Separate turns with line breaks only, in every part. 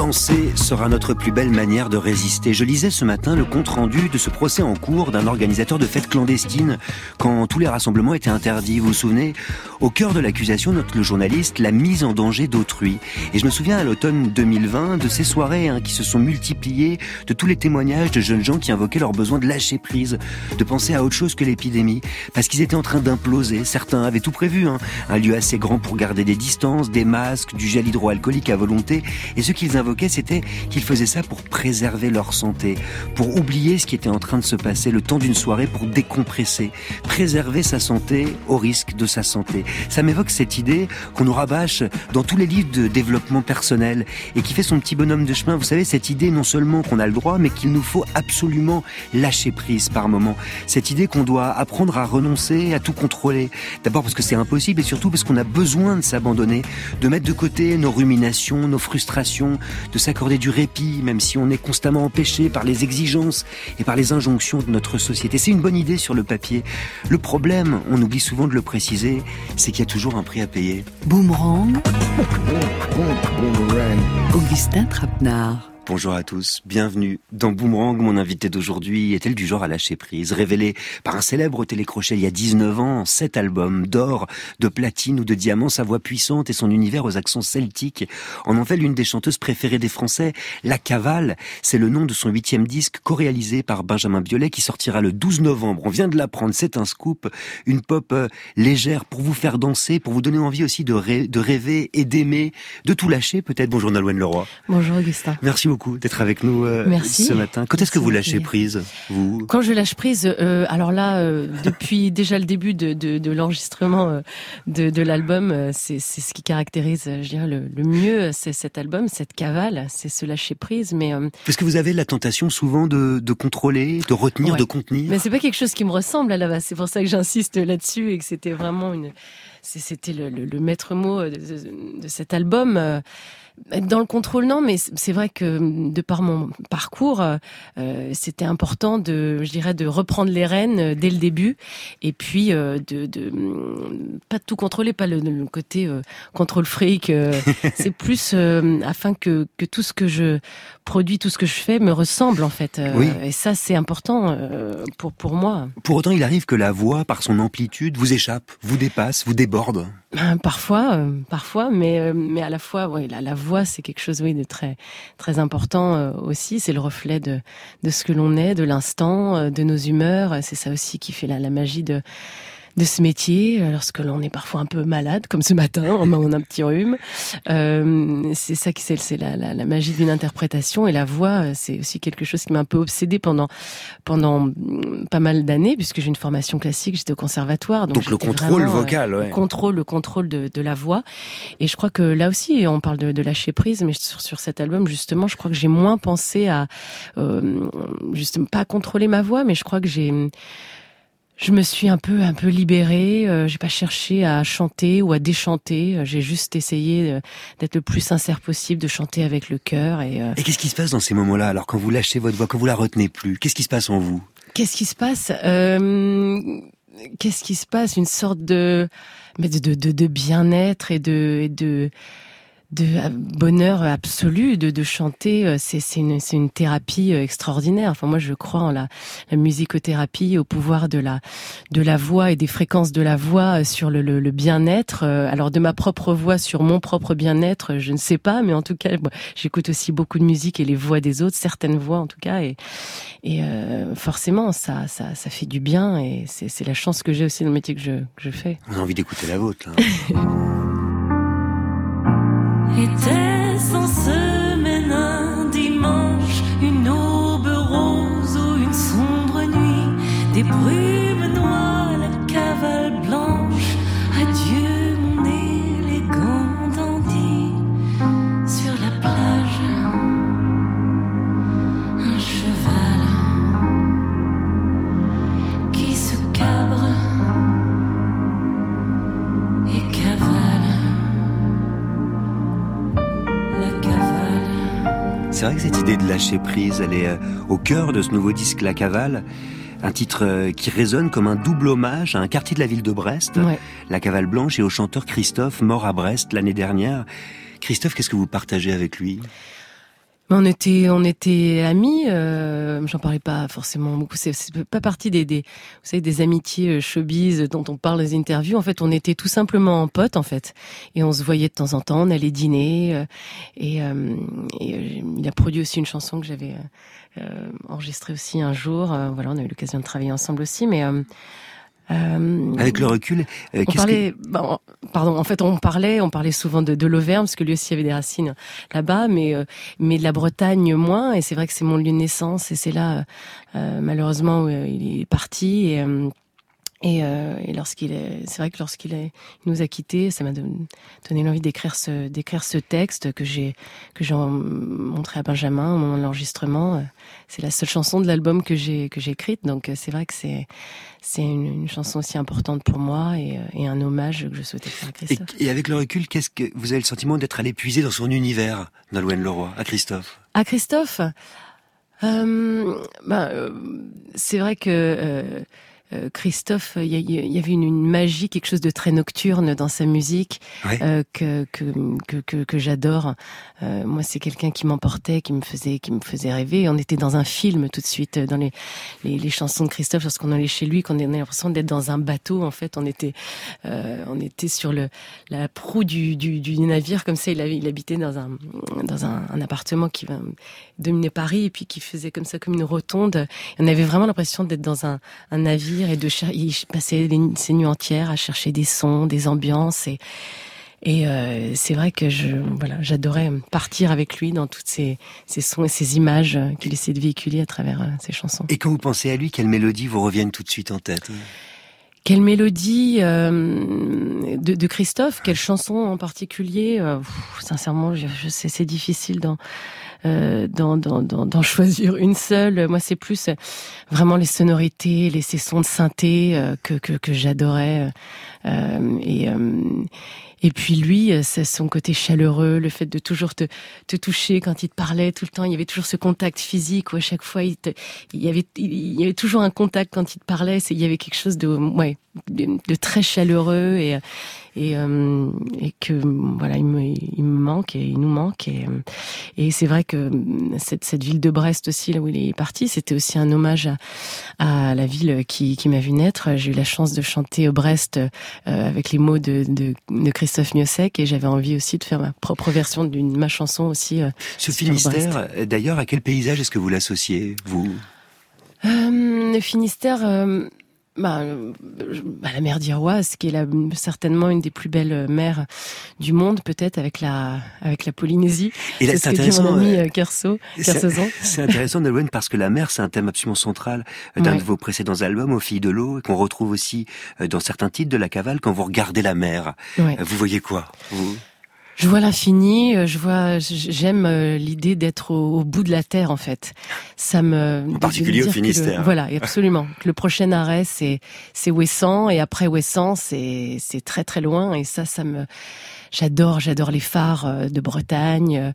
Danser sera notre plus belle manière de résister. Je lisais ce matin le compte-rendu de ce procès en cours d'un organisateur de fêtes clandestines quand tous les rassemblements étaient interdits. Vous vous souvenez ? Au cœur de l'accusation note le journaliste la mise en danger d'autrui. Et je me souviens à l'automne 2020 de ces soirées qui se sont multipliées, de tous les témoignages de jeunes gens qui invoquaient leur besoin de lâcher prise, de penser à autre chose que l'épidémie, parce qu'ils étaient en train d'imploser. Certains avaient tout prévu, un lieu assez grand pour garder des distances, des masques, du gel hydroalcoolique à volonté. Et ce qu'ils invoquaient, c'était qu'ils faisaient ça pour préserver leur santé, pour oublier ce qui était en train de se passer le temps d'une soirée, pour décompresser, préserver sa santé au risque de sa santé. Ça m'évoque cette idée qu'on nous rabâche dans tous les livres de développement personnel et qui fait son petit bonhomme de chemin. Vous savez, cette idée non seulement qu'on a le droit, mais qu'il nous faut absolument lâcher prise par moment. Cette idée qu'on doit apprendre à renoncer, à tout contrôler. D'abord parce que c'est impossible et surtout parce qu'on a besoin de s'abandonner, de mettre de côté nos ruminations, nos frustrations, de s'accorder du répit, même si on est constamment empêché par les exigences et par les injonctions de notre société. C'est une bonne idée sur le papier. Le problème, on oublie souvent de le préciser, c'est qu'il y a toujours un prix à payer.
Boomerang. Augustin Trapenard.
Bonjour à tous, bienvenue dans Boomerang. Mon invité d'aujourd'hui est-elle du genre à lâcher prise, révélée par un célèbre télécrochet il y a 19 ans, 7 albums d'or, de platine ou de diamant, sa voix puissante et son univers aux accents celtiques en ont fait l'une des chanteuses préférées des Français. La Cavale, c'est le nom de son 8e disque co-réalisé par Benjamin Biolay qui sortira le 12 novembre. On vient de l'apprendre, c'est un scoop, une pop légère pour vous faire danser, pour vous donner envie aussi de rêver et d'aimer, de tout lâcher peut-être. Bonjour Nolwenn Leroy.
Bonjour Augustin.
Merci beaucoup d'être avec nous ce matin. Quand est-ce que vous lâchez prise, vous ?
Quand je lâche prise, alors là, depuis déjà le début de l'enregistrement de l'album, c'est ce qui caractérise, je dirais, le mieux, c'est cet album, cette cavale, c'est ce lâcher prise. Mais
parce que vous avez la tentation souvent de contrôler, de retenir, ouais, de contenir.
Mais c'est pas quelque chose qui me ressemble à la base. C'est pour ça que j'insiste là-dessus et que c'était vraiment c'était le maître mot de cet album. Dans le contrôle, non, mais c'est vrai que de par mon parcours, c'était important de reprendre les rênes dès le début, et puis pas de tout contrôler, pas le côté contrôle fric. C'est plus afin que tout ce que je produis, tout ce que je fais me ressemble en fait.
Oui.
Et ça, c'est important pour moi.
Pour autant, il arrive que la voix, par son amplitude, vous échappe, vous dépasse, vous déborde.
Parfois, mais à la fois, oui, la voix, c'est quelque chose, oui, de très, très important aussi. C'est le reflet de ce que l'on est, de l'instant, de nos humeurs. C'est ça aussi qui fait la magie de ce métier, lorsque l'on est parfois un peu malade, comme ce matin, on a un petit rhume. C'est ça qui c'est la magie d'une interprétation, et la voix, c'est aussi quelque chose qui m'a un peu obsédée pendant pas mal d'années, puisque j'ai une formation classique, j'étais au conservatoire. Donc
le contrôle vocal, ouais.
Le contrôle de la voix. Et je crois que là aussi, on parle de lâcher prise, mais sur cet album, justement, je crois que j'ai moins pensé à, justement, pas à contrôler ma voix, mais je crois que je me suis un peu libérée. J'ai pas cherché à chanter ou à déchanter. J'ai juste essayé d'être le plus sincère possible, de chanter avec le cœur. Et
qu'est-ce qui se passe dans ces moments-là, alors quand vous lâchez votre voix, quand vous la retenez plus ? Qu'est-ce qui se passe en vous ?
Qu'est-ce qui se passe ? Qu'est-ce qui se passe ? Une sorte de bien-être et de bonheur absolu de chanter. C'est une thérapie extraordinaire. Enfin, moi, je crois en la musicothérapie, au pouvoir de la voix et des fréquences de la voix sur le bien-être. Alors, de ma propre voix sur mon propre bien-être, je ne sais pas, mais en tout cas, j'écoute aussi beaucoup de musique et les voix des autres, certaines voix en tout cas, et forcément, ça fait du bien, et c'est la chance que j'ai aussi dans le métier que je fais.
On a envie d'écouter la vôtre, là.
Était-ce en semaine, un dimanche, une aube rose ou une sombre nuit, des brumes noires, la cavale blanche, adieu mon élégant dandy, sur la plage, un cheval qui se cabre et cavale.
C'est vrai que cette idée de lâcher prise, elle est au cœur de ce nouveau disque La Cavale, un titre qui résonne comme un double hommage à un quartier de la ville de Brest, ouais. La Cavale Blanche, et au chanteur Christophe, mort à Brest l'année dernière. Christophe, qu'est-ce que vous partagez avec lui ?
On était amis. J'en parlais pas forcément beaucoup. C'est pas partie vous savez, des amitiés showbiz dont on parle dans les interviews. En fait, on était tout simplement potes, en fait. Et on se voyait de temps en temps. On allait dîner. Il a produit aussi une chanson que j'avais enregistrée aussi un jour. Voilà, on a eu l'occasion de travailler ensemble aussi. Mais
avec le recul,
on parlait souvent de l'Auvergne, parce que lui aussi avait des racines là-bas, mais de la Bretagne moins, et c'est vrai que c'est mon lieu de naissance, et c'est là, malheureusement, où il est parti, et c'est vrai que il nous a quittés, ça m'a donné l'envie d'écrire ce texte que j'ai montré à Benjamin au moment de l'enregistrement. C'est la seule chanson de l'album que j'ai écrite, donc c'est vrai que c'est une chanson aussi importante pour moi et un hommage que je souhaitais faire à Christophe.
Et avec le recul, qu'est-ce que vous avez le sentiment d'être allé puiser dans son univers, Nolwenn Leroy, à Christophe?
À Christophe, c'est vrai que Christophe, il y avait une magie, quelque chose de très nocturne dans sa musique,
ouais.
que j'adore. Moi, c'est quelqu'un qui m'emportait, qui me faisait rêver. On était dans un film tout de suite, dans les chansons de Christophe, lorsqu'on allait chez lui, qu'on avait l'impression d'être dans un bateau. En fait, on était sur la proue du navire, comme ça. Il habitait dans un appartement qui dominait Paris, et puis qui faisait comme ça, comme une rotonde. Et on avait vraiment l'impression d'être dans un navire, et il passait ses nuits entières à chercher des sons, des ambiances, et c'est vrai que j'adorais partir avec lui dans toutes ces sons et ces images qu'il essaie de véhiculer à travers ses chansons.
Et quand vous pensez à lui, quelles mélodies vous reviennent tout de suite en tête?
Quelle mélodie de Christophe? Quelle chanson en particulier? Sincèrement, je sais, c'est difficile d'en choisir une seule. Moi, c'est plus vraiment les sonorités, ces sons de synthé que j'adorais. Et puis lui, c'est son côté chaleureux, le fait de toujours te toucher quand il te parlait tout le temps. Il y avait toujours ce contact physique où à chaque fois il y avait toujours un contact quand il te parlait. Il y avait quelque chose de très chaleureux et que voilà, il me manque et il nous manque, et c'est vrai que cette ville de Brest aussi, là où il est parti, c'était aussi un hommage à la ville qui m'a vu naître. J'ai eu la chance de chanter au Brest avec les mots de Christophe Miossec, et j'avais envie aussi de faire ma propre version de ma chanson aussi.
Ce Finistère, d'ailleurs, à quel paysage est-ce que vous l'associez, vous?
Le Finistère, la mer d'Iroise, qui est certainement une des plus belles mers du monde, peut-être avec la Polynésie.
Et là, c'est intéressant.
Mon ami Kersozon.
C'est intéressant, Nolwenn, parce que la mer, c'est un thème absolument central d'un de vos précédents albums, Aux Filles de l'eau, et qu'on retrouve aussi dans certains titres de La Cavale. Quand vous regardez la mer, vous voyez quoi, vous?
Je vois l'infini, j'aime l'idée d'être au bout de la terre, en fait.
En particulier au Finistère.
Voilà, absolument. Le prochain arrêt, c'est Ouessant, et après Ouessant, c'est très très loin, et ça j'adore les phares de Bretagne.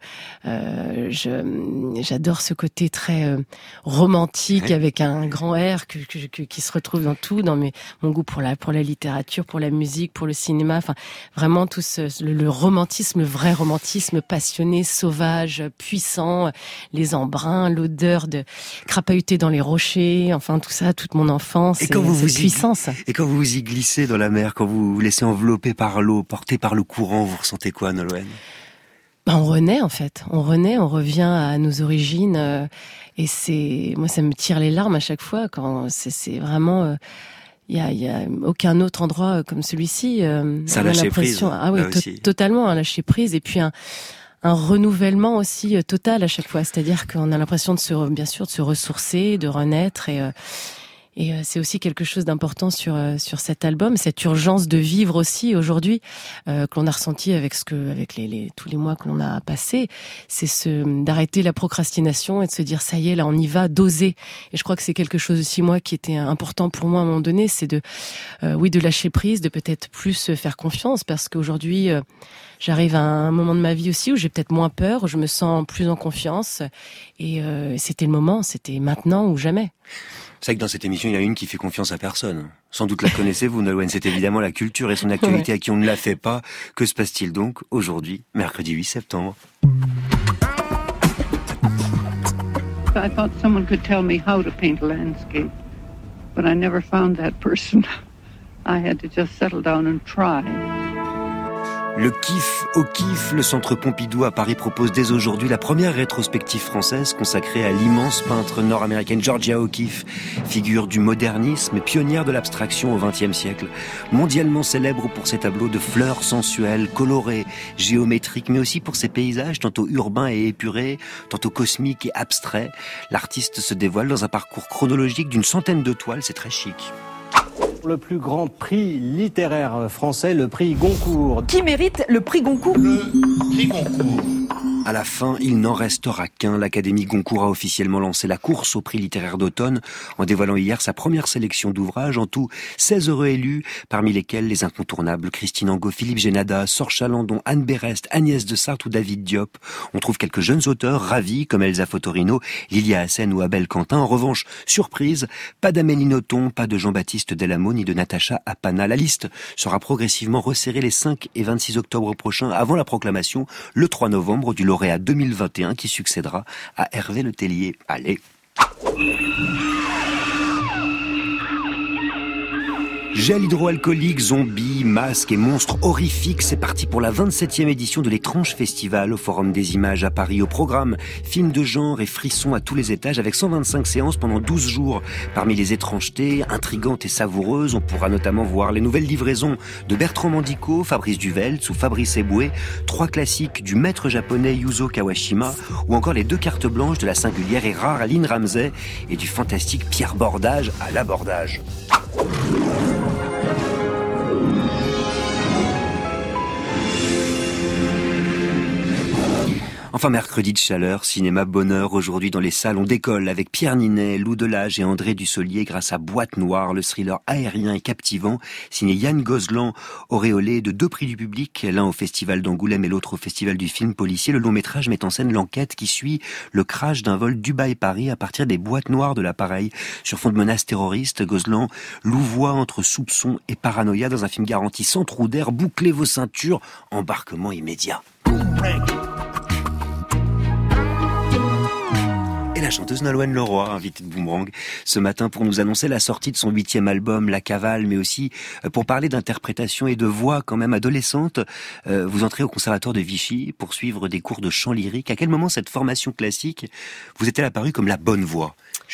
J'adore ce côté très romantique, avec un grand R qui se retrouve dans tout, dans mon goût pour la littérature, pour la musique, pour le cinéma. Enfin, vraiment tout le romantisme, le vrai romantisme passionné, sauvage, puissant, les embruns, l'odeur de crapahuter dans les rochers. Enfin, tout ça, toute mon enfance.
Et quand cette
puissance.
Et quand vous y glissez dans la mer, quand vous vous laissez envelopper par l'eau, porté par le courant, vous ressentez quoi, Nolwenn?
On renaît, en fait. On revient à nos origines. Et moi, ça me tire les larmes à chaque fois quand c'est vraiment, il y a aucun autre endroit comme celui-ci.
Ça a lâché prise.
Ah oui, totalement, un lâcher prise. Et puis un renouvellement aussi total à chaque fois. C'est-à-dire qu'on a l'impression de se ressourcer, de renaître, et c'est aussi quelque chose d'important sur cet album, cette urgence de vivre aussi aujourd'hui, que l'on a ressenti avec tous les mois que l'on a passés. C'est d'arrêter la procrastination et de se dire ça y est, là on y va, d'oser. Et je crois que c'est quelque chose aussi, moi, qui était important pour moi à un moment donné, c'est de lâcher prise, de peut-être plus faire confiance, parce qu'aujourd'hui j'arrive à un moment de ma vie aussi où j'ai peut-être moins peur, où je me sens plus en confiance, et c'était le moment, c'était maintenant ou jamais.
C'est vrai que dans cette émission, il y en a une qui fait confiance à personne. Sans doute la connaissez-vous, Nolwenn. C'est évidemment la culture et son actualité à qui on ne la fait pas. Que se passe-t-il donc aujourd'hui, mercredi 8 septembre?
I thought someone could tell me how to paint a landscape, but I never found that person. I had to just settle down and try.
Le kiff au kiff, le Centre Pompidou à Paris propose dès aujourd'hui la première rétrospective française consacrée à l'immense peintre nord-américaine Georgia O'Keeffe, figure du modernisme, pionnière de l'abstraction au XXe siècle, mondialement célèbre pour ses tableaux de fleurs sensuelles, colorées, géométriques, mais aussi pour ses paysages tantôt urbains et épurés, tantôt cosmiques et abstraits. L'artiste se dévoile dans un parcours chronologique d'une centaine de toiles, c'est très chic.
Le plus grand prix littéraire français, le prix Goncourt.
Qui mérite le prix Goncourt ?
Le prix Goncourt.
À la fin, il n'en restera qu'un. L'Académie Goncourt a officiellement lancé la course au prix littéraire d'automne en dévoilant hier sa première sélection d'ouvrages. En tout, 16 heureux élus, parmi lesquels les incontournables Christine Angot, Philippe Génada, Sorche Chalandon, Anne Berest, Agnès de Sarthe ou David Diop. On trouve quelques jeunes auteurs ravis comme Elsa Fotorino, Lilia Hassen ou Abel Quentin. En revanche, surprise, pas d'Amélie Nothomb, pas de Jean-Baptiste Delamo ni de Natacha Apana. La liste sera progressivement resserrée les 5 et 26 octobre prochains avant la proclamation le 3 novembre du lauréat 2021 qui succédera à Hervé Le Tellier. Allez. Gel hydroalcoolique, zombies, masques et monstres horrifiques, c'est parti pour la 27e édition de l'Étrange Festival au Forum des Images à Paris. Au programme, films de genre et frissons à tous les étages avec 125 séances pendant 12 jours. Parmi les étrangetés, intrigantes et savoureuses, on pourra notamment voir les nouvelles livraisons de Bertrand Mandico, Fabrice Duvelz ou Fabrice Eboué, 3 classiques du maître japonais Yuzo Kawashima ou encore les 2 cartes blanches de la singulière et rare Aline Ramsey et du fantastique Pierre Bordage à l'abordage. Enfin, mercredi de chaleur, cinéma bonheur. Aujourd'hui dans les salles, on décolle avec Pierre Ninet, Lou Delage et André Dussolier grâce à Boîte Noire, le thriller aérien et captivant, signé Yann Gozlan, auréolé de 2 prix du public, l'un au Festival d'Angoulême et l'autre au Festival du film policier. Le long métrage met en scène l'enquête qui suit le crash d'un vol Dubaï-Paris à partir des boîtes noires de l'appareil. Sur fond de menaces terroristes, Gozlan louvoie entre soupçon et paranoïa dans un film garanti sans trou d'air. Bouclez vos ceintures, embarquement immédiat. Et la chanteuse Nolwenn Leroy, invitée de Boomerang, ce matin pour nous annoncer la sortie de son 8e album, La Cavale, mais aussi pour parler d'interprétation et de voix quand même adolescente. Vous entrez au Conservatoire de Vichy pour suivre des cours de chant lyrique. À quel moment cette formation classique vous est-elle apparue comme la bonne voix, justement ?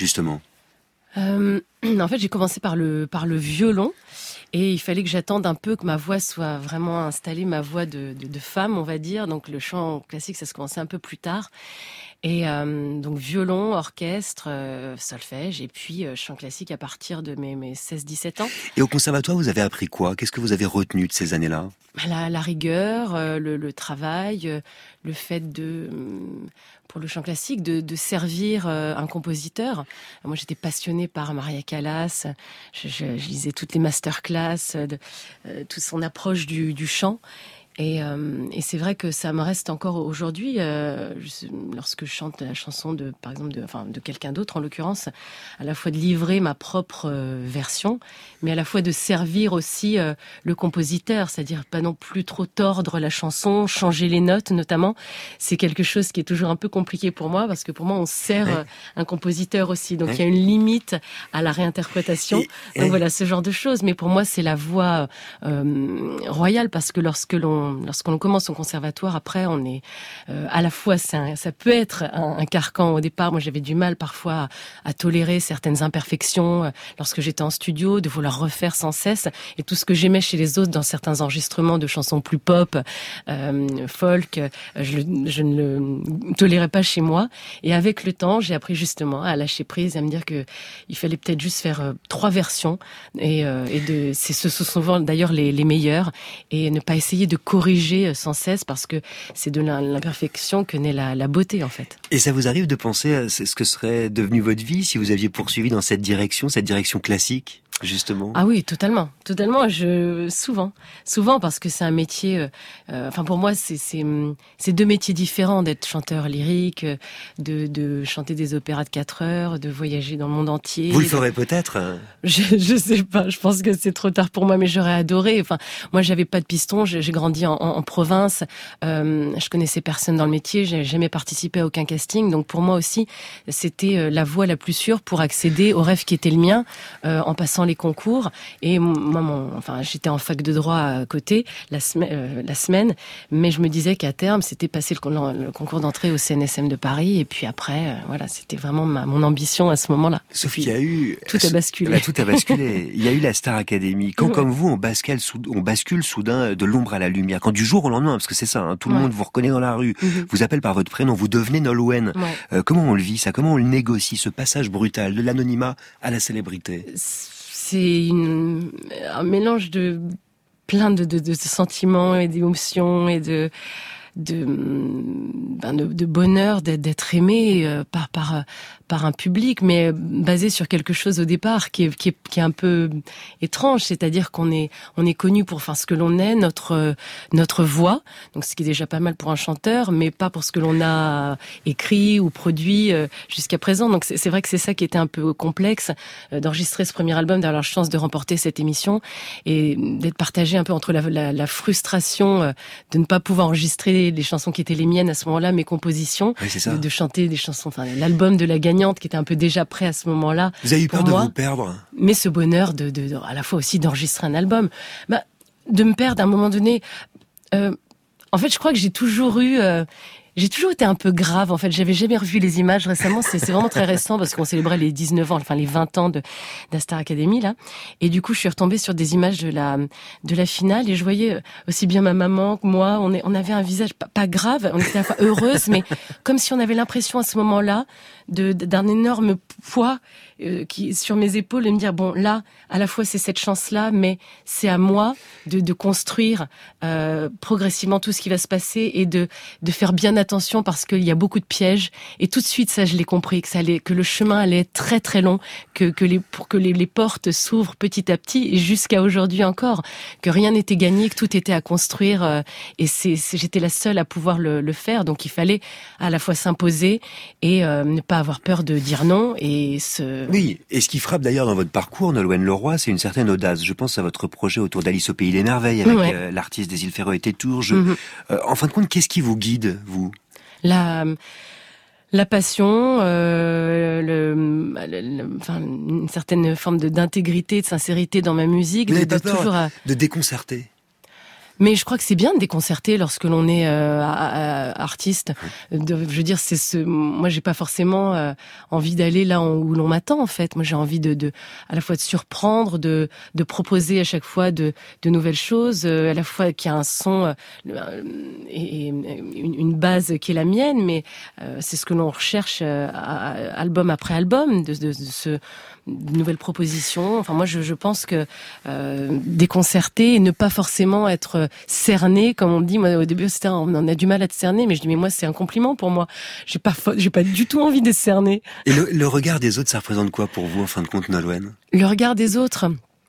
En fait, j'ai commencé par le violon. Et il fallait que j'attende un peu que ma voix soit vraiment installée, ma voix de femme, on va dire. Donc le chant classique, ça se commençait un peu plus tard. Et donc violon, orchestre, solfège, et puis chant classique à partir de mes 16-17 ans.
Et au conservatoire, vous avez appris quoi ? Qu'est-ce que vous avez retenu de ces années-là ?
La rigueur, le travail, le fait pour le chant classique, de servir un compositeur. Moi, j'étais passionnée par Maria Callas. Je lisais toutes les masterclass, toute son approche du chant. Et c'est vrai que ça me reste encore aujourd'hui, lorsque je chante la chanson par exemple de quelqu'un d'autre en l'occurrence, à la fois de livrer ma propre version, mais à la fois de servir aussi le compositeur, c'est-à-dire pas non plus trop tordre la chanson, changer les notes notamment. C'est quelque chose qui est toujours un peu compliqué pour moi, parce que pour moi on sert un compositeur aussi, donc il y a une limite à la réinterprétation. Donc voilà, ce genre de choses. Mais pour moi c'est la voix royale, parce que lorsqu'on commence au conservatoire, après, on est à la fois, ça peut être un carcan au départ. Moi, j'avais du mal parfois à tolérer certaines imperfections lorsque j'étais en studio, de vouloir refaire sans cesse. Et tout ce que j'aimais chez les autres dans certains enregistrements de chansons plus pop, folk, je ne le tolérais pas chez moi. Et avec le temps, j'ai appris justement à lâcher prise, à me dire que il fallait peut-être juste faire 3 versions ce sont souvent d'ailleurs les meilleures, et ne pas essayer de corriger sans cesse, parce que c'est de l'imperfection que naît la beauté en fait. Et
ça vous arrive de penser à ce que serait devenu votre vie si vous aviez poursuivi dans cette direction classique ? justement?
Ah oui, totalement. Souvent parce que c'est un métier, pour moi, c'est deux métiers différents d'être chanteur lyrique, de chanter des opéras de 4 heures, de voyager dans le monde entier.
Vous le ferez peut-être?
Je sais pas, je pense que c'est trop tard pour moi, mais j'aurais adoré. Enfin, moi, j'avais pas de piston, j'ai grandi en province, je connaissais personne dans le métier, j'ai jamais participé à aucun casting, donc pour moi aussi, c'était la voie la plus sûre pour accéder au rêve qui était le mien, en passant les concours. Et moi, j'étais en fac de droit à côté la semaine, mais je me disais qu'à terme, c'était passer le concours d'entrée au CNSM de Paris, et puis après, voilà, c'était vraiment mon ambition à ce moment-là.
Sauf qu'il y a eu...
Tout a basculé.
Tout a basculé. Il y a eu la Star Academy. Quand, comme vous, on bascule soudain de l'ombre à la lumière. Quand du jour au lendemain, parce que c'est ça, hein, tout le monde vous reconnaît dans la rue, vous appelle par votre prénom, vous devenez Nolwenn. Comment on le vit, ça? Comment on le négocie, ce passage brutal de l'anonymat à la célébrité?
C'est un mélange de plein de sentiments et d'émotions et de bonheur d'être aimé par un public, mais basé sur quelque chose au départ qui est un peu étrange, c'est-à-dire qu'on est connu pour faire ce que l'on est, notre voix, donc ce qui est déjà pas mal pour un chanteur, mais pas pour ce que l'on a écrit ou produit jusqu'à présent. Donc c'est vrai que c'est ça qui était un peu complexe, d'enregistrer ce premier album, d'avoir la chance de remporter cette émission et d'être partagé un peu entre la frustration de ne pas pouvoir enregistrer les chansons qui étaient les miennes à ce moment-là, mes compositions,
oui,
de chanter des chansons, l'album de la gagnante qui était un peu déjà prêt à ce moment-là.
Vous avez eu peur de vous perdre?
Mais ce bonheur de à la fois aussi d'enregistrer un album, de me perdre à un moment donné. En fait, je crois que j'ai toujours été un peu grave, en fait. J'avais jamais revu les images récemment. C'est vraiment très récent parce qu'on célébrait les 19 ans, les 20 ans de la Star Academy, là. Et du coup, je suis retombée sur des images de la finale et je voyais aussi bien ma maman que moi. On avait un visage pas grave. On était à la fois heureuse, mais comme si on avait l'impression à ce moment-là d'un énorme poids qui sur mes épaules et me dire bon, là, à la fois c'est cette chance-là, mais c'est à moi de construire progressivement tout ce qui va se passer et de faire bien attention parce qu'il y a beaucoup de pièges. Et tout de suite, ça, je l'ai compris, que le chemin allait être très très long, pour que les portes s'ouvrent petit à petit et jusqu'à aujourd'hui encore, que rien n'était gagné, que tout était à construire. Et j'étais la seule à pouvoir le faire. Donc il fallait à la fois s'imposer et ne pas avoir peur de dire non.
Oui, et ce qui frappe d'ailleurs dans votre parcours, Nolwenn Leroy, c'est une certaine audace. Je pense à votre projet autour d'Alice au Pays des Merveilles avec l'artiste des Îles Féroé et Tétourges. En fin de compte, qu'est-ce qui vous guide, vous?
La passion, une certaine forme d'intégrité, de sincérité dans ma musique.
Vous n'avez pas peur de déconcerter?
Mais je crois que c'est bien de déconcerter lorsque l'on est artiste. Je veux dire, moi, j'ai pas forcément envie d'aller là où l'on m'attend. En fait, moi, j'ai envie à la fois de surprendre, de proposer à chaque fois de nouvelles choses, à la fois qu'il y a un son et une base qui est la mienne. Mais c'est ce que l'on recherche album après album, de nouvelles propositions. Enfin, moi, je pense que déconcerter et ne pas forcément être cerné, comme on dit. Moi, au début, on a du mal à te cerner, mais je dis, mais moi, c'est un compliment pour moi. J'ai pas du tout envie d'être cerné.
Et le regard des autres, ça représente quoi pour vous, en fin de compte, Nolwenn?
Le regard des autres,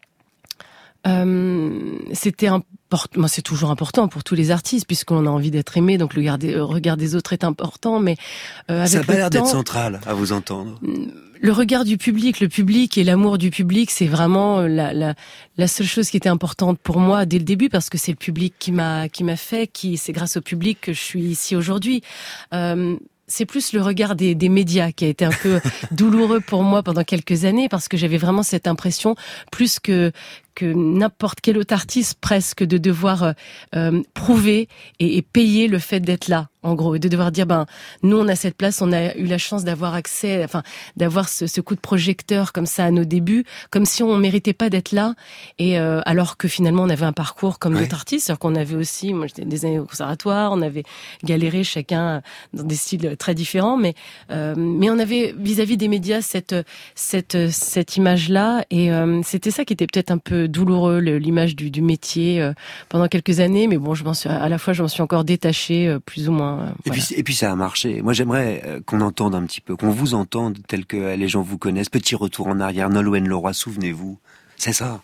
c'était moi, c'est toujours important pour tous les artistes, puisqu'on a envie d'être aimé, donc le regard des autres est important, mais avec
ça a pas l'air
d'être
central, à vous entendre.
Le regard du public, le public et l'amour du public, c'est vraiment la seule chose qui était importante pour moi dès le début, parce que c'est le public qui m'a fait, c'est grâce au public que je suis ici aujourd'hui. C'est plus le regard des médias qui a été un peu douloureux pour moi pendant quelques années, parce que j'avais vraiment cette impression, plus que n'importe quel autre artiste presque, de devoir prouver et payer le fait d'être là, en gros, et de devoir dire nous on a cette place, on a eu la chance d'avoir accès, d'avoir ce coup de projecteur comme ça à nos débuts, comme si on méritait pas d'être là, et alors que finalement on avait un parcours comme d'autres artistes, alors qu'on avait aussi, moi j'étais des années au conservatoire, on avait galéré chacun dans des styles très différents, mais on avait vis-à-vis des médias cette image-là, et c'était ça qui était peut-être un peu douloureux, l'image du métier pendant quelques années, mais bon, je m'en suis encore détachée plus ou moins. Voilà.
Et puis ça a marché. Moi, j'aimerais qu'on entende un petit peu, qu'on vous entende tel que les gens vous connaissent. Petit retour en arrière, Nolwenn Leroy, souvenez-vous. C'est ça.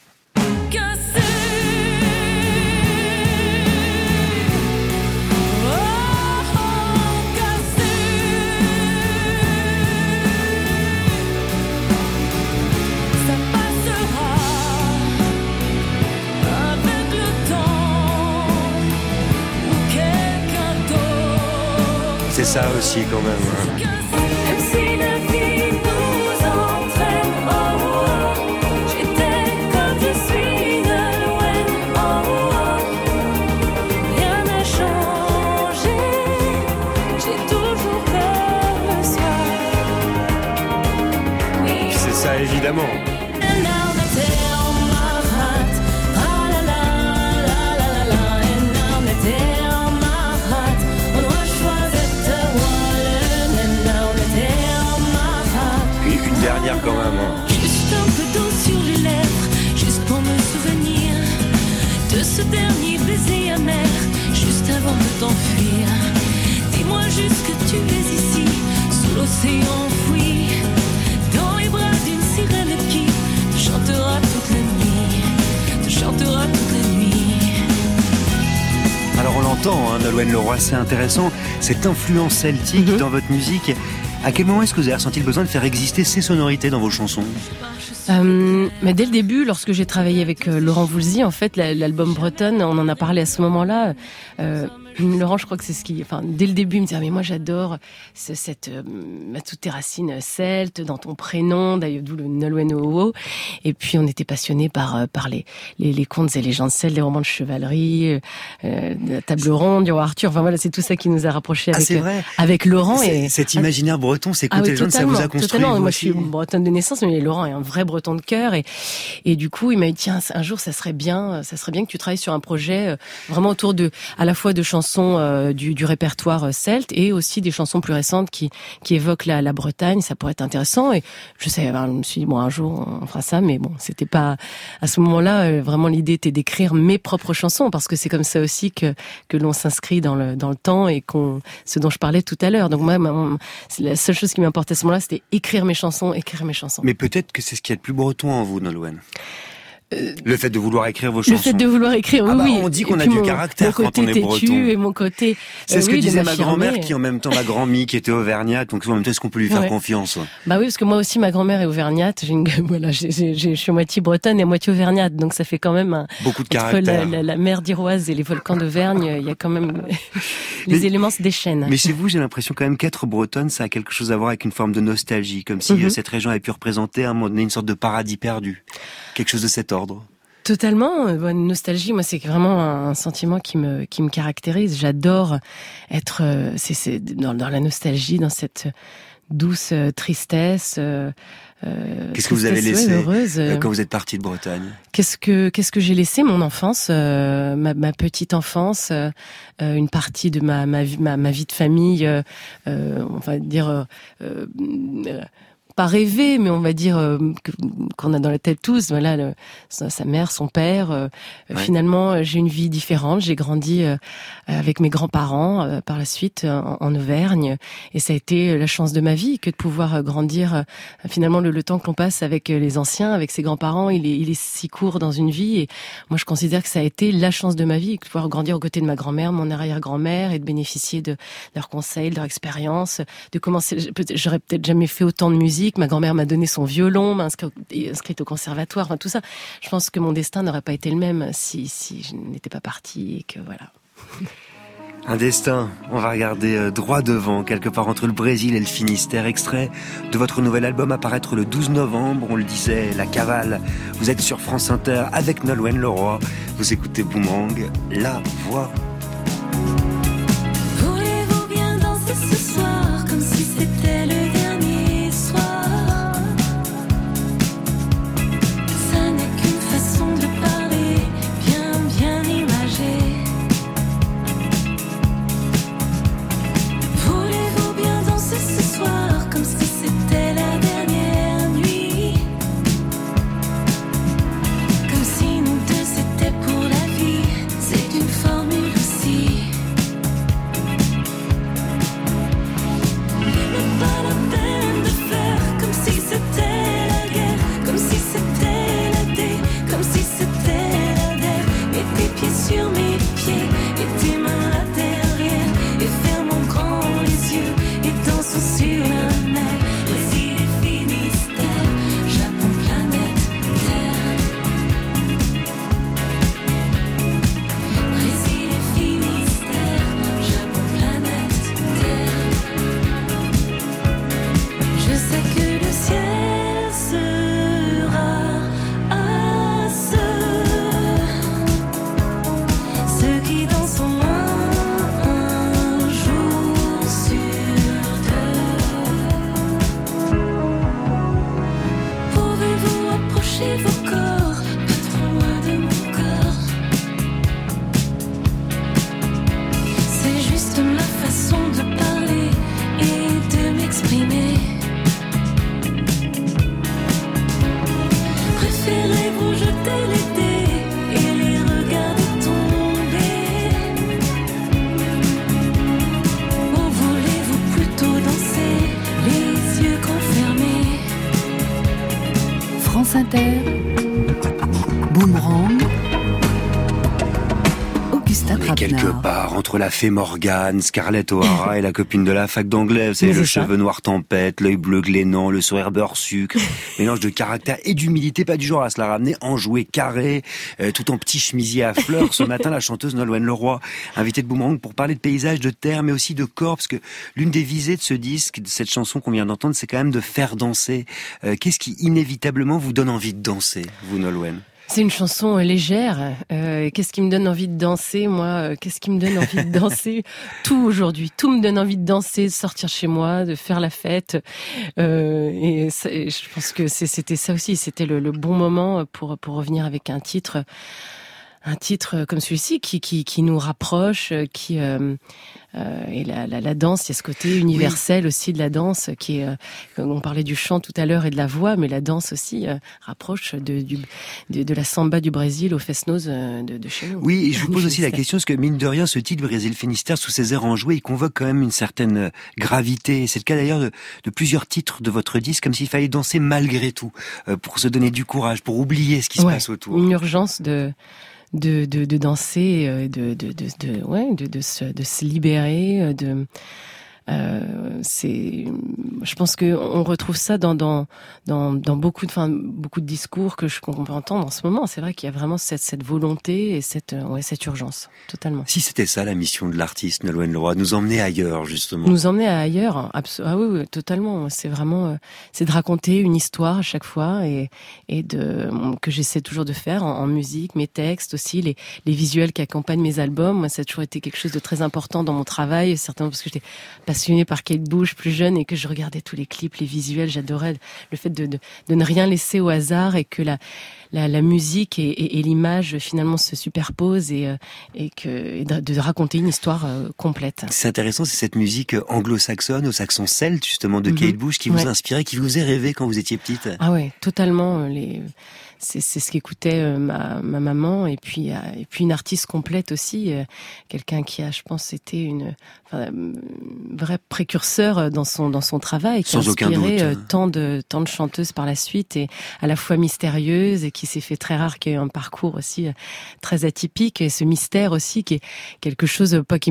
C'est ça aussi quand même. Hein.
Même si la vie nous entraîne, oh, oh, j'étais comme je suis de loin, oh, oh, rien n'a changé, j'ai toujours peur le soir. Oui.
C'est ça évidemment. Dernière quand même. Hein.
Juste un peu d'eau sur les lèvres, juste pour me souvenir de ce dernier baiser amer, juste avant de t'enfuir. Dis-moi juste que tu es ici, sous l'océan enfoui, dans les bras d'une sirène qui te chantera toute la nuit, te chantera toute la nuit.
Alors on l'entend, hein, Nolwenn Leroy, c'est intéressant, cette influence celtique dans votre musique. À quel moment est-ce que vous avez ressenti le besoin de faire exister ces sonorités dans vos chansons ?
Mais dès le début, lorsque j'ai travaillé avec Laurent Voulzy, en fait, l'album Bretonne, on en a parlé à ce moment-là. Laurent, je crois que c'est ce qui, dès le début, il me disait, mais moi j'adore toutes tes racines celtes dans ton prénom, d'ailleurs d'où le Nolwenn Owo. Et puis on était passionnés par les contes et légendes celtes, les romans de chevalerie, la table ronde du roi Arthur. Enfin voilà, c'est tout ça qui nous a rapprochés avec Laurent. Et
cet imaginaire breton, ces contes et légendes, ça vous a construit.
Totalement. Moi, je suis bretonne de naissance, mais Laurent est un vrai breton de cœur. Et du coup, il m'a dit, tiens, un jour, ça serait bien que tu travailles sur un projet vraiment autour à la fois de chansons du répertoire celte et aussi des chansons plus récentes qui évoquent la Bretagne. Ça pourrait être intéressant. Et je me suis dit, bon, un jour, on fera ça. Mais bon, c'était pas, à ce moment-là, vraiment l'idée était d'écrire mes propres chansons, parce que c'est comme ça aussi que l'on s'inscrit dans le temps et ce dont je parlais tout à l'heure. Donc moi, c'est la seule chose qui m'importait à ce moment-là, c'était écrire mes chansons.
Mais peut-être que c'est ce qu'il y a de plus breton en vous, Nolwenn. Le fait de vouloir écrire vos chansons.
Le fait de vouloir écrire, oui.
On dit qu'on a du caractère quand on est breton.
Et mon côté,
c'est ce que disait ma grand-mère, qui en même temps, ma grand-mie, qui était auvergnate. Donc en même temps, est-ce qu'on peut lui faire confiance?
Bah oui, parce que moi aussi, ma grand-mère est auvergnate. Je suis moitié bretonne et moitié auvergnate. Donc ça fait quand même
beaucoup de caractère.
Entre la mer d'Iroise et les volcans d'Auvergne, il y a quand même les éléments se déchaînent.
Mais chez vous, j'ai l'impression quand même qu'être bretonne, ça a quelque chose à voir avec une forme de nostalgie, comme si cette région avait pu représenter à un moment donné une sorte de paradis perdu. Quelque chose de cet ordre.
Totalement, une nostalgie. Moi, c'est vraiment un sentiment qui me caractérise. J'adore être, c'est dans la nostalgie, dans cette douce tristesse.
Qu'est-ce que vous avez laissé quand vous êtes partie de Bretagne?
Qu'est-ce que j'ai laissé? Mon enfance, ma petite enfance, une partie de ma vie de famille, on va dire. Pas rêver, mais on va dire qu'on a dans la tête tous, voilà, sa mère, son père. Finalement, j'ai une vie différente. J'ai grandi avec mes grands-parents par la suite en Auvergne, et ça a été la chance de ma vie que de pouvoir grandir. Finalement, le temps que l'on passe avec les anciens, avec ses grands-parents, il est si court dans une vie. Et moi, je considère que ça a été la chance de ma vie, de pouvoir grandir aux côtés de ma grand-mère, mon arrière-grand-mère, et de bénéficier de leurs conseils, de leur expérience, de commencer. J'aurais peut-être jamais fait autant de musique. Ma grand-mère m'a donné son violon, m'a inscrite au conservatoire, enfin tout ça. Je pense que mon destin n'aurait pas été le même si je n'étais pas partie et que voilà.
Un destin, on va regarder droit devant, quelque part entre le Brésil et le Finistère, extrait de votre nouvel album à paraître le 12 novembre, on le disait, La Cavale. Vous êtes sur France Inter avec Nolwenn Leroy, vous écoutez Boomerang, la voix.
Voulez-vous bien danser ce soir comme si c'était le dernier soir? Ça n'est qu'une façon de parler, bien imagée. Voulez-vous bien danser ce soir comme si c'était la dernière nuit? Comme si nous deux c'était pour la vie, c'est une formule aussi. sur mes pieds et tes mains là derrière. Et fermons grand les yeux et dansons sur la mer. Brésil et Finistère, Japon, planète Terre. Brésil et Finistère, Japon, planète Terre. Je sais que le ciel sera à ceux qui dansent un jour sur deux. Pouvez-vous approcher vos corps, pas trop loin de mon corps? C'est juste ma façon de parler et de m'exprimer. Préférez-vous jeter les dés et les regarder tomber? Ou voulez-vous plutôt danser les yeux fermés?
France Inter, Boomerang, Augustin
On est quelque
Trapenard.
part entre la fée Morgane, Scarlett O'Hara et la copine de la fac d'anglais. C'est
Mais
le
c'est ça.
cheveu noir tempête, l'œil bleu glénant, le sourire beurre sucre, mélange de caractère et d'humilité, pas du genre à se la ramener, enjoué, carré, tout en petit chemisier à fleurs. Ce matin, la chanteuse Nolwenn Leroy, invitée de Boomerang pour parler de paysages, de terre, mais aussi de corps, parce que l'une des visées de ce disque, de cette chanson qu'on vient d'entendre, c'est quand même de faire danser. Qu'est-ce qui inévitablement vous donne envie de danser, vous Nolwenn?
C'est une chanson légère. Qu'est-ce qui me donne envie de danser, moi? Qu'est-ce qui me donne envie de danser? Tout aujourd'hui. Tout me donne envie de danser, de sortir chez moi, de faire la fête. Et je pense que c'était ça aussi. C'était le bon moment pour revenir avec un titre comme celui-ci qui nous rapproche, et la danse, il y a ce côté universel aussi de la danse qui est, on parlait du chant tout à l'heure et de la voix, mais la danse aussi rapproche de la samba du Brésil au fest-noz de chez nous.
Oui, et je vous pose aussi la question, parce que mine de rien, ce titre Brésil Finistère, sous ses airs enjoués, il convoque quand même une certaine gravité. C'est le cas d'ailleurs de plusieurs titres de votre disque, comme s'il fallait danser malgré tout, pour se donner du courage, pour oublier ce qui se passe autour.
Une urgence de danser, de se libérer, je pense que on retrouve ça dans beaucoup de discours qu'on peut entendre en ce moment. C'est vrai qu'il y a vraiment cette volonté et cette urgence, totalement.
Si c'était ça la mission de l'artiste Nolwenn Leroy, nous emmener ailleurs justement.
Nous emmener ailleurs, ah oui, totalement. C'est vraiment, c'est de raconter une histoire à chaque fois et que j'essaie toujours de faire en musique, mes textes aussi, les visuels qui accompagnent mes albums. Moi, ça a toujours été quelque chose de très important dans mon travail, certainement parce que j'étais passionnée par Kate Bush plus jeune et que je regardais tous les clips, les visuels. J'adorais le fait de ne rien laisser au hasard et que la musique et l'image finalement se superposent et de raconter une histoire complète.
C'est intéressant, c'est cette musique anglo-saxonne, au saxon celte justement de Kate Bush qui vous inspirait, qui vous est rêvé quand vous étiez petite.
Ah ouais, totalement. C'est ce qu'écoutait ma maman et puis une artiste complète aussi, quelqu'un qui a, je pense, été une vraie précurseur dans son travail, qui a inspiré tant de chanteuses par la suite et à la fois mystérieuse et qui s'est fait très rare, qui a eu un parcours aussi très atypique et ce mystère aussi qui est quelque chose pas que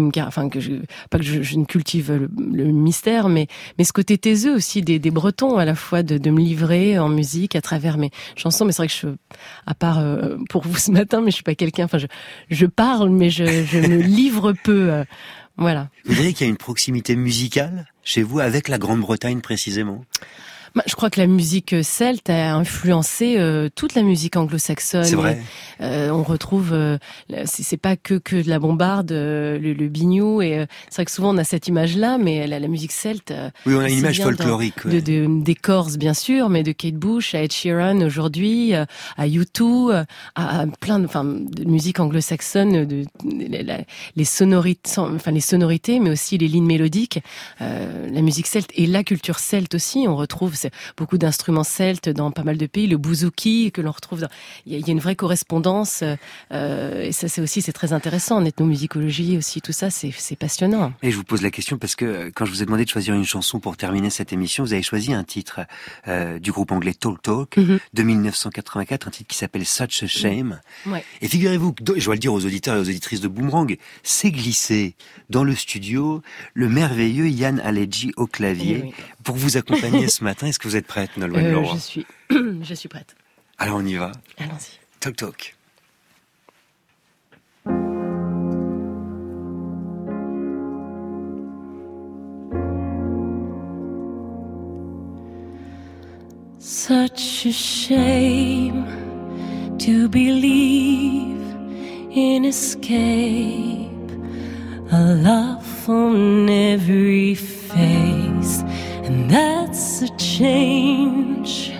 je ne cultive le mystère, mais ce côté taiseux aussi des Bretons à la fois de me livrer en musique à travers mes chansons. Mais c'est vrai que à part pour vous ce matin, mais je suis pas quelqu'un. Enfin, je parle, mais je me livre peu. Voilà.
Vous diriez qu'il y a une proximité musicale chez vous avec la Grande-Bretagne précisément?
Je crois que la musique celte a influencé toute la musique anglo-saxonne.
C'est vrai.
On retrouve, c'est pas que de la bombarde, le biniou. Et c'est vrai que souvent on a cette image-là, mais la musique celte.
Oui, on a une image folklorique.
Des Corses bien sûr, mais de Kate Bush à Ed Sheeran aujourd'hui, à U2, à plein de musique anglo-saxonne, les sonorités, mais aussi les lignes mélodiques. La musique celte et la culture celte aussi, on retrouve c'est beaucoup d'instruments celtes dans pas mal de pays, le bouzouki que l'on retrouve. Il y a une vraie correspondance, et ça c'est très intéressant en ethnomusicologie aussi. Tout ça, c'est passionnant.
Et je vous pose la question parce que quand je vous ai demandé de choisir une chanson pour terminer cette émission, vous avez choisi un titre du groupe anglais Talk Talk de 1984, un titre qui s'appelle Such a Shame.
Ouais.
Et figurez-vous que, je dois le dire aux auditeurs et aux auditrices de Boomerang, c'est glissé dans le studio le merveilleux Yann Aledji au clavier.
Oui. Pour
vous accompagner ce matin. Est-ce que vous êtes prête, Nolwenn Leroy ?
Je suis prête.
Alors on y va.
Allons-y.
Talk Talk.
Such a shame to believe in escape, a laugh on every face, and that's a change.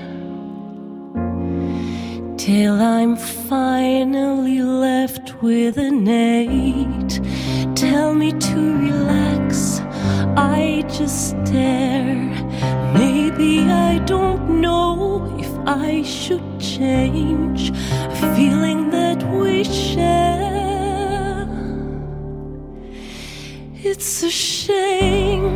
Till I'm finally left with an 8. Tell me to relax, I just stare. Maybe I don't know if I should change a feeling that we share. It's a shame.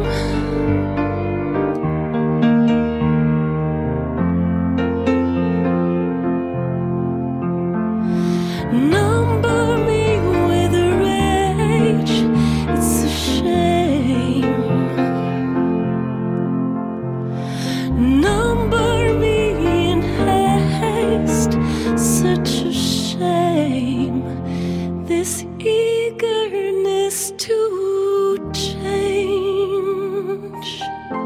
Number me with rage. It's a shame. Number me in haste. Such a shame. This eagerness to change.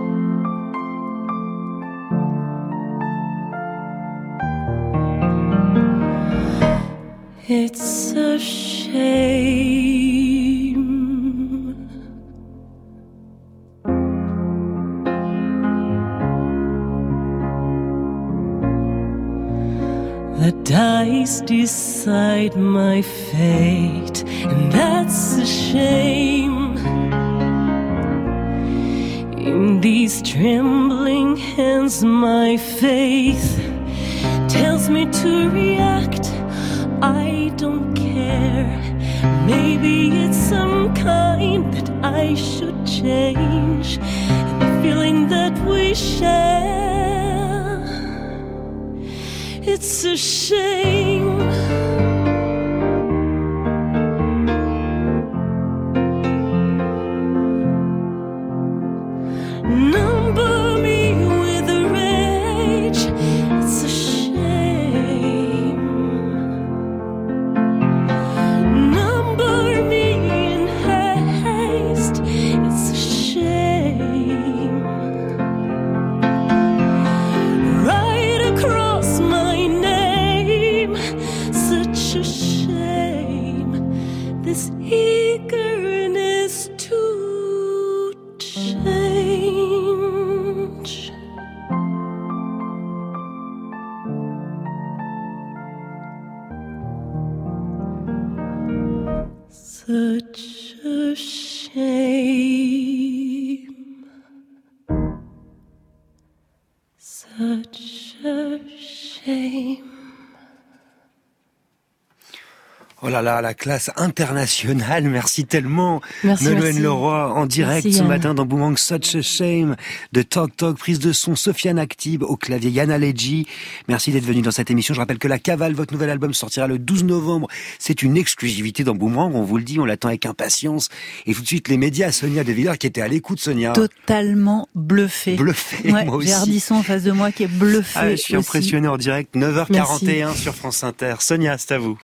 It's a shame. The dice decide my fate, and that's a shame. In these trembling hands, my faith tells me to react. I don't care. Maybe it's some kind that I should change. And the feeling that we share, it's a shame. Number me with a rage. It's a shame. Number me in haste. It's a shame. Right across my name. Such a shame. This eagerness to change. Such a shame. Such a shame.
Oh là là, la classe internationale, merci tellement.
Merci,
Nolwenn Leroy, en direct
merci,
ce
Yann.
matin dans Boomerang, Such a Shame, de Talk Talk, prise de son Sofiane Aktib, au clavier Yann Aledji. Merci d'être venu dans cette émission. Je rappelle que La Cavale, votre nouvel album, sortira le 12 novembre. C'est une exclusivité dans Boomerang, on vous le dit, on l'attend avec impatience. Et tout de suite, les médias, Sonia De Villers qui était à l'écoute, Sonia.
Totalement bluffé.
Bluffé,
Ouais,
moi aussi.
j'ai Ardisson en face de moi qui est bluffé.
Ah, je suis
aussi.
impressionné en direct, 9h41 sur France Inter. Sonia, c'est à vous.